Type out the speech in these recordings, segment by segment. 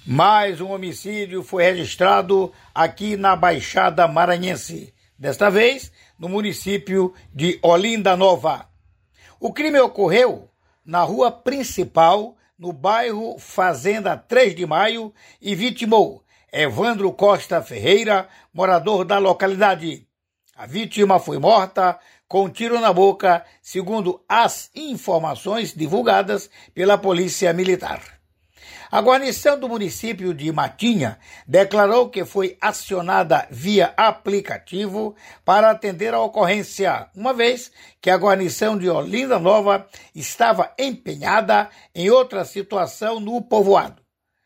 Mais um homicídio foi registrado aqui na Baixada Maranhense, desta vez no município de Olinda Nova. O crime ocorreu na rua principal, no bairro Fazenda 3 de Maio, e vitimou Evandro Costa Ferreira, morador da localidade. A vítima foi morta com um tiro na boca, segundo as informações divulgadas pela Polícia Militar. A guarnição do município de Matinha declarou que foi acionada via aplicativo para atender a ocorrência, uma vez que a guarnição de Olinda Nova estava empenhada em outra situação no povoado.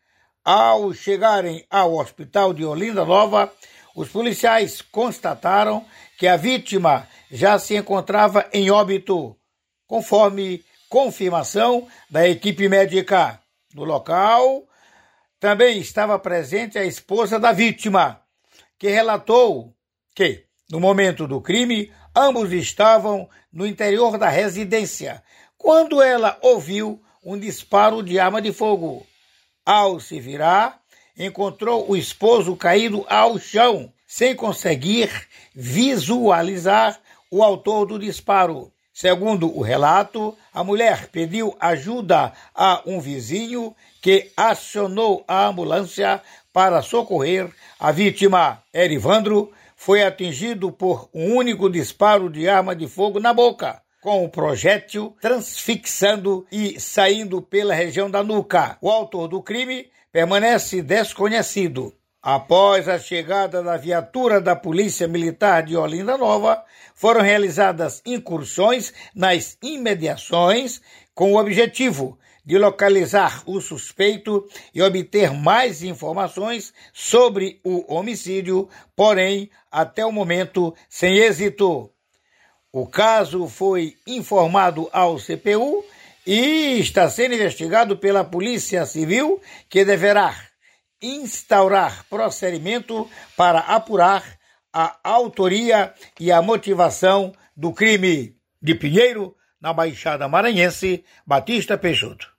Ao chegarem ao hospital de Olinda Nova, os policiais constataram que a vítima já se encontrava em óbito, conforme confirmação da equipe médica. No local, também estava presente a esposa da vítima, que relatou que, no momento do crime, ambos estavam no interior da residência, quando ela ouviu um disparo de arma de fogo. Ao se virar, encontrou o esposo caído ao chão, sem conseguir visualizar o autor do disparo. Segundo o relato, a mulher pediu ajuda a um vizinho que acionou a ambulância para socorrer a vítima. Evandro foi atingido por um único disparo de arma de fogo na boca, com o projétil transfixando e saindo pela região da nuca. O autor do crime permanece desconhecido. Após a chegada da viatura da Polícia Militar de Olinda Nova, foram realizadas incursões nas imediações com o objetivo de localizar o suspeito e obter mais informações sobre o homicídio, porém, até o momento, sem êxito. O caso foi informado ao CPU e está sendo investigado pela Polícia Civil, que deverá instaurar procedimento para apurar a autoria e a motivação do crime. De Pinheiro, na Baixada Maranhense, Batista Peixoto.